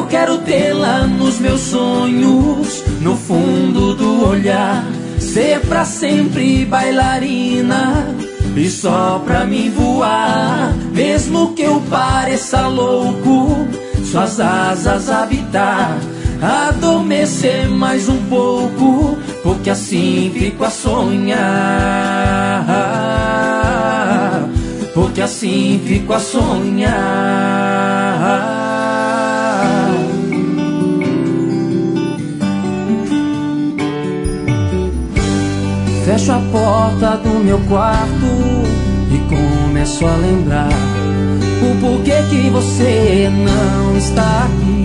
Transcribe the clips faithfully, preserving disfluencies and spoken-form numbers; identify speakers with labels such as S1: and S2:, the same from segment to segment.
S1: Eu quero tê-la nos meus sonhos, no fundo do olhar, ser pra sempre bailarina e só pra mim voar. Mesmo que eu pareça louco, suas asas habitar, adormecer mais um pouco, porque assim fico a sonhar, porque assim fico a sonhar. Fecho a porta do meu quarto e começo a lembrar o porquê que você não está aqui.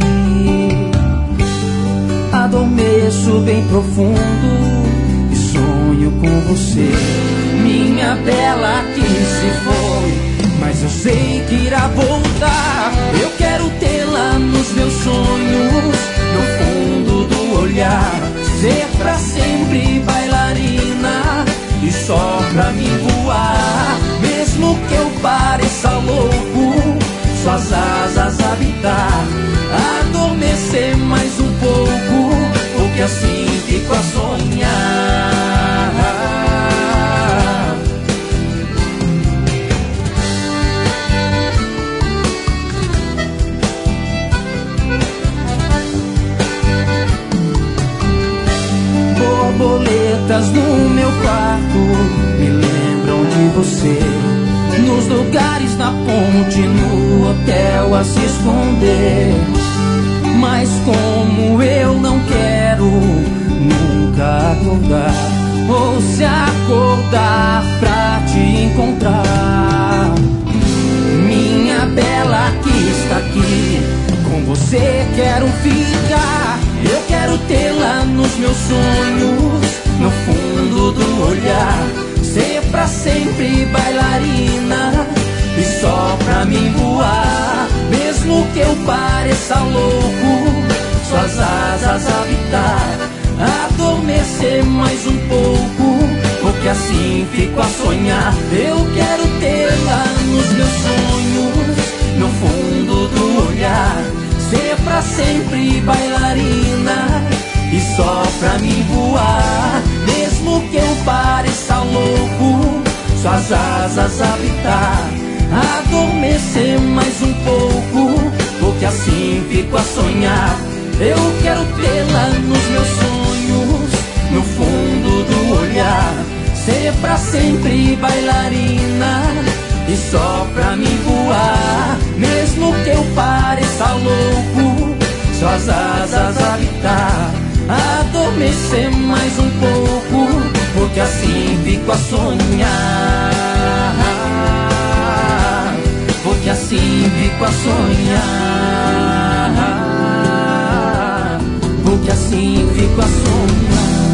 S1: Adormeço bem profundo e sonho com você, minha bela que se foi, mas eu sei que irá voltar. Eu quero tê-la nos meus sonhos, no fundo do olhar, ser pra sempre bailarina e só pra mim voar. Mesmo que eu pareça louco, suas asas habitar, adormecer mais um pouco, porque assim fico a sonhar. Borboletas no meu quarto me lembram de você, nos lugares na ponte, no hotel a se esconder. Mas como eu não quero nunca acordar, ou se acordar pra te encontrar, minha bela que está aqui, com você quero ficar. Eu quero tê-la nos meus sonhos, no fundo do olhar, ser pra sempre bailarina e só pra mim voar. Mesmo que eu pareça louco, suas asas habitar, adormecer mais um pouco, porque assim fico a sonhar. Eu quero tê-la nos meus sonhos, no fundo do olhar, ser pra sempre bailarina e só pra mim voar. Mesmo que eu pareça louco, suas asas habitar, adormecer mais um pouco, porque assim fico a sonhar. Eu quero tê-la nos meus sonhos, no fundo do olhar, ser pra sempre bailarina e só pra mim voar. Mesmo que eu pareça louco, suas asas habitar, adormecer mais um pouco, porque assim fico a sonhar, porque assim fico a sonhar, porque assim fico a sonhar.